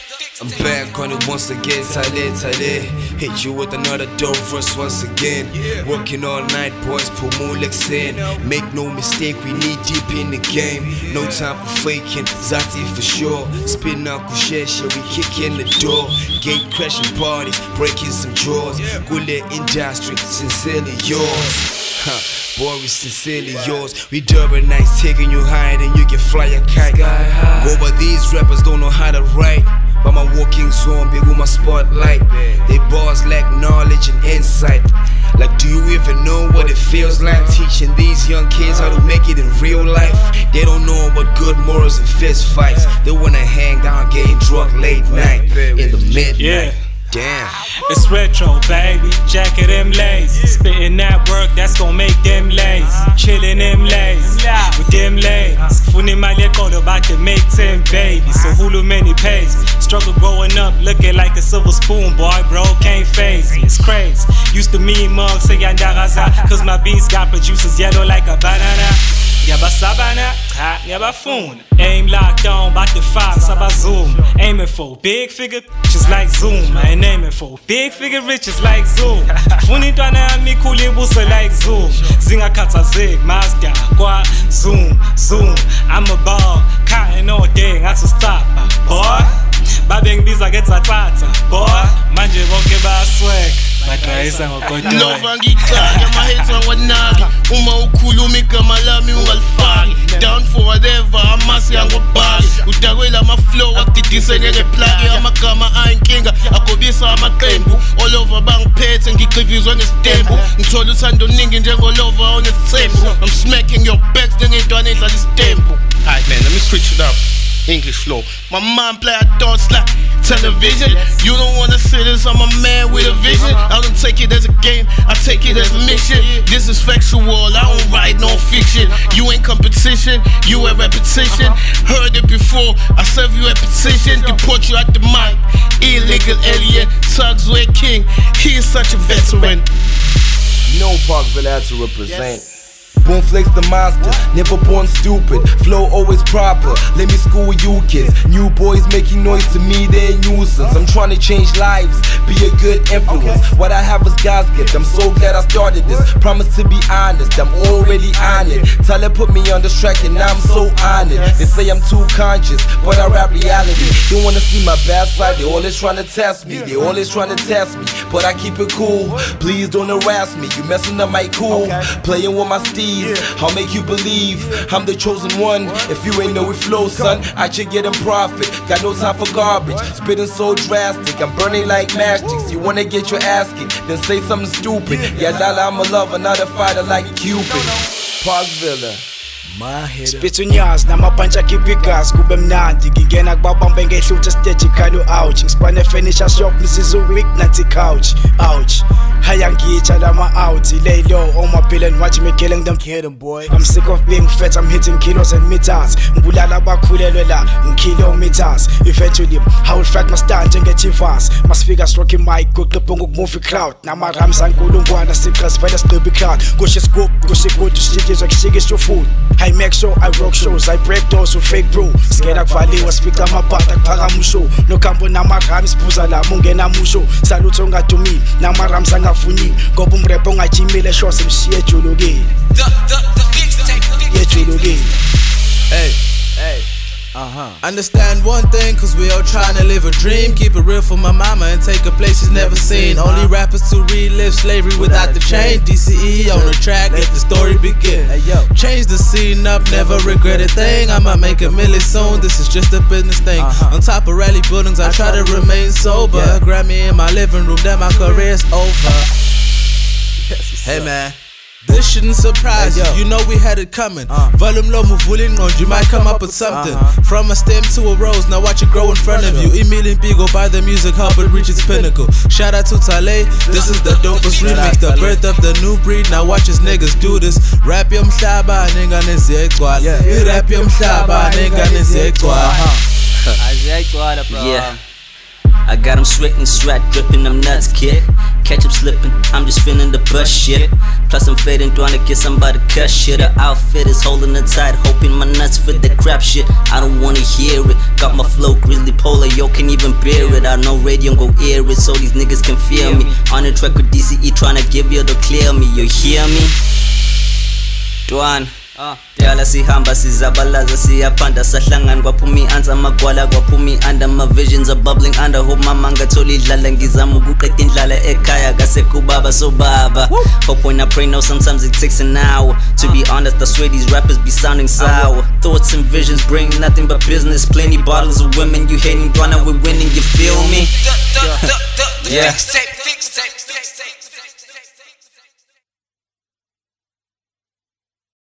I'm back on it once again, Tale. Hit you with another dope verse once again. Working all night, boys, pull Molex in. Make no mistake, we need deep in the game. No time for faking, Zati for sure. Spin out Kushesha, we kick in the door. Gate crashing parties, breaking some drawers. Gule industry, sincerely yours. Boy, we sincerely yours. We dubbing nights, taking you higher than you can fly a kite. Go, but these rappers don't know how to write. But my walking zombie with my spotlight. They bars lack knowledge and insight. Like, do you even know what it feels like? Teaching these young kids how to make it in real life. They don't know about good morals and fist fights. They wanna hang out getting drunk late night in the midnight. Damn. It's retro, baby. Jacket them lays. Spitting that work, that's gon' make them lays. Chillin' them lays. With them lays. Funny my call about to make 10 babies. So Hulu many pays. Struggle growing up, looking like a silver spoon, boy, bro, can't phase me. It's crazy. Used to mean mugs, say yandaraza. Cause my beats got producers yellow like a banana. Yaba sabana, yaba phone. Aim locked on, back to 5, saba zoom. Aiming for big figure bitches like Zoom. I ain't aiming for big figure riches like Zoom. Funitwana mi kuli busa like Zoom. Zinga kata zig, Mazda, kwa Zoom. I'm a ball, cotton all day, that's a stop, boy. Babeng biza get a tata, boy. Manje boke ba swag. Nova ngicaka mahetse wanagi uma ukhuluma igama lami ungalifaki down for whatever amasi angobhali udakwela ama flow akudidisene ngeplug amagama ayinkinga agobisa amaqembu all over bangiphethe ngigqivizwe ngestembu ngithola uthando ningi njengolova onesithembu I'm smacking your back njengentwana edlala istembu. Alright man, let me switch it up. English flow. My mind play I thoughts like television. You don't wanna see this, I'm a man with a vision. I don't take it as a game, I take it as a mission. This is factual, I don't write no fiction. You ain't competition, you a repetition. Heard it before, I serve you a petition. Deport you at the mic, illegal alien. Tugs with king, he is such a veteran. You know Parkville had to represent. Boomflakes the monster, never born stupid. Flow always proper, let me school you kids. New boys making noise to me, they're a nuisance. I'm trying to change lives, be a good influence. What I have is God's gift, I'm so glad I started this. Promise to be honest, I'm already on it. Tyler put me on this track and I'm so honored. They say I'm too conscious, but I rap reality. They wanna see my bad side, they always trying to test me. They always trying to test me, but I keep it cool. Please don't harass me, you messing up my cool. Playing with my steez, I'll make you believe I'm the chosen one. If you ain't know it flow, son, I should get in profit. Got no time for garbage, spitting so drastic, I'm burning like matchsticks. You wanna get your ass kicked, then say something stupid. Yeah, Lala, I'm a lover, not a fighter like Cupid. Parkville. Spit unyaz namabhantshi akhiphigas kube mnandi ngingena kubabambe ngehlutha stage ikhalo ouch ngisipane furniture shop msizo week nathi couch ouch haya ngitsha lama out lay low on my bill and watch me killing them boy. I'm sick of being fat, I'm hitting kilos and meters ngibulala abakhulelwe la kilometers. Eventually I will fight my stand njengechivas masifika stroke mic kuqipha ngokumove crowd nama rams ankulungwana siqas vele siqhibi crowd kushe scoop kushe good shikizwa kushikisho food. I make sure I rock shows, I break doors with fake bro. Scared akuvaliwa speaker amabhata kuphakama ushow. Nokhambo namarams siphuza la mungena musho. Salute ongadumi namarams angafuni. Ngoba umrap ongajimile show simshiye ejulukile. The fix take ejulukile. Hey. Understand one thing, cause we all trying to live a dream. Keep it real for my mama and take her places never seen. Only rappers to relive slavery without the chain. DCE on the track, let the story begin. Change the scene up, never regret a thing. I might make a million soon, this is just a business thing. On top of rally buildings, I try to remain sober. Grammy in my living room, then my career's over. Hey man, this shouldn't surprise you, you know we had it coming. Volume low, muvulin on, you might come up with something. From a stem to a rose, now watch it grow in front of you. Emilien Bigo by the music, help it reach its pinnacle. Shout out to Tale, this is the dopest remix. The birth of the new breed, now watch us niggas do this. Rap yom mhlaba, nigga nesiye igcwala. Rap yom mhlaba, nigga nesiye igcwala. Yeah, I got them sweating, sweat dripping, them nuts, kid. Catch 'em slipping, I'm just feeling the bus shit. Plus I'm fading, trying to get somebody cut shit. Her outfit is holding it tight, hoping my nuts fit the crap shit. I don't wanna hear it, got my flow grizzly polar, yo, can even bear it. I know radio go air it so these niggas can feel me. On the track with DCE tryna give you the clear me, you hear me? Dwan Dala sihamba sizabalaza siyapanda sahlangana kwaphuma i-answer magwala kwaphuma i-under my visions are bubbling under hope mama ngathola idlala ngizama ukuqeda indlala ekhaya kasekubaba so baba hope when I pray no sometimes it takes an hour to be honest I swear these rappers be sounding sour thoughts and visions bring nothing but business plenty bottles of women you hating Dwana we're winning you feel me Yeah. Fix tape.